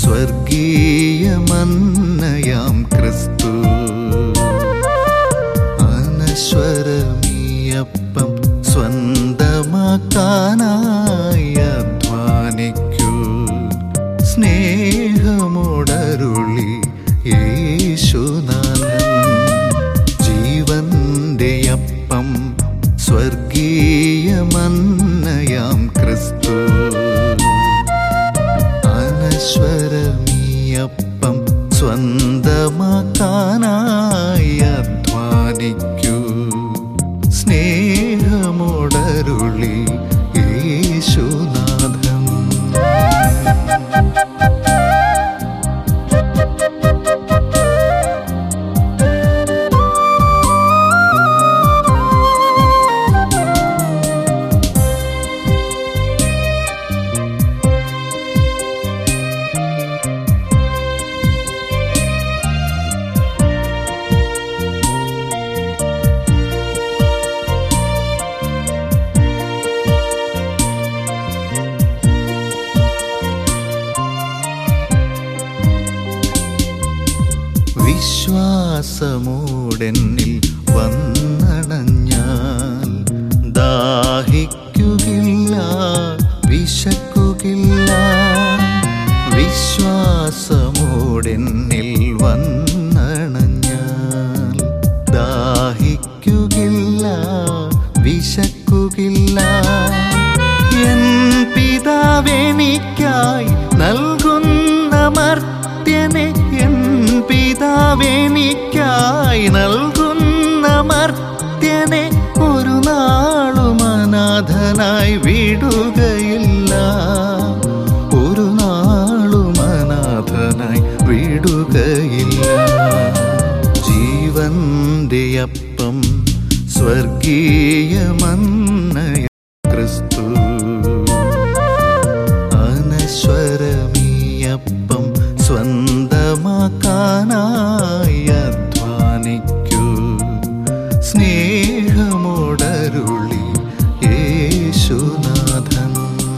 സ്വർഗീയമന്നയാം ക്രിസ്തു. അനശ്വരമീയപ്പം സ്വന്തമാക്കാനായി അധ്വാനിക്കൂ. സ്നേഹമോടരുളി യേശുനാഥൻ. ജീവന്റെ അപ്പം സ്വർഗീയമന്നയാം ക്രിസ്തു. അനശ്വരമീയപ്പം സ്വന്തമാക്കാനായി അധ്വാനിക്കൂ. സ്നേഹമോടരുളി യേശുനാഥൻ. വിശ്വാസമൂടെന്നിൽ വന്നണഞ്ഞാൽ ദാഹിക്കുകയില്ല, വിശക്കുകയില്ല. വിശ്വാസമൂടെന്നിൽ വന്നണഞ്ഞാൽ ദാഹിക്കുകയില്ല, വിശക്കുകയില്ല. എൻ പിതാവെനിക്കായി നൽകുന്ന മർത്യനെ, എൻ പിതാവെനിക്കായി നൽകുന്ന മർത്യനെ ഒരു നാളും അനാഥനായി വിടുകയില്ല, ഒരു നാളും അനാഥനായി വിടുകയില്ല. ജീവന്റെ അപ്പം സ്വർഗീയമന്നയാം ക്രിസ്തു. അനശ്വരമീയപ്പം സ്വന്തമാക്കാനായി അധ്വാനിക്കൂ. സ്നേഹമോടരുളി യേശുനാഥൻ.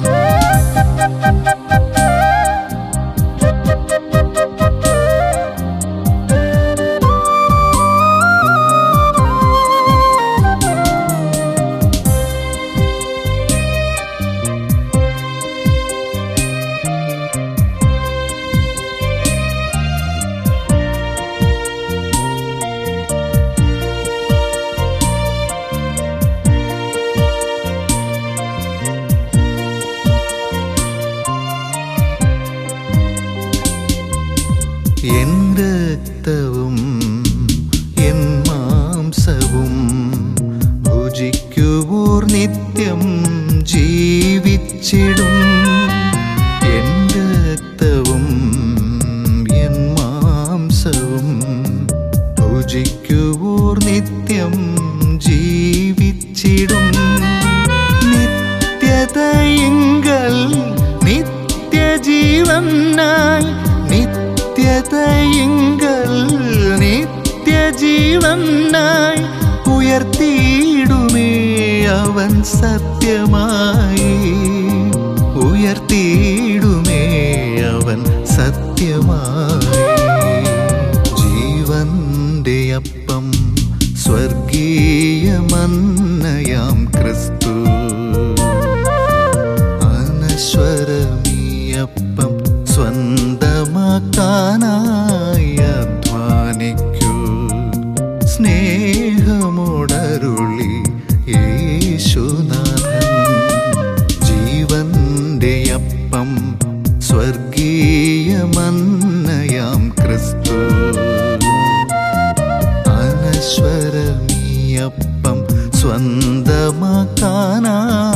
എൻ രക്തവും എൻ മാംസവും ഭുജിക്കുവോർ നിത്യം ജീവിച്ചിടും. എൻ രക്തവും എൻ മാംസവും ഭുജിക്കുവോർ നിത്യം ജീവിച്ചിടും. നിത്യതയിങ്കൽ നിത്യജീവനായി, നിത്യതയിങ്കൽ നിത്യജീവനായി ഉയർത്തിയിടുമേ അവൻ സത്യമായി, ഉയർത്തിയിടുമേ അവൻ സത്യമായി. ജീവന്റെ അപ്പം സ്വർഗീയമന്നയാം ക്രിസ്തു. അനശ്വരമീയപ്പം സ്വന്തമാക്കാനായി അധ്വാനിക്കൂ. സ്നേഹമോടരുളി യേശുനാഥൻ. ജീവന്റെ അപ്പം സ്വർഗീയമന്നയാം ക്രിസ്തു. അനശ്വരമീയപ്പം സ്വന്തമാക്കാനായി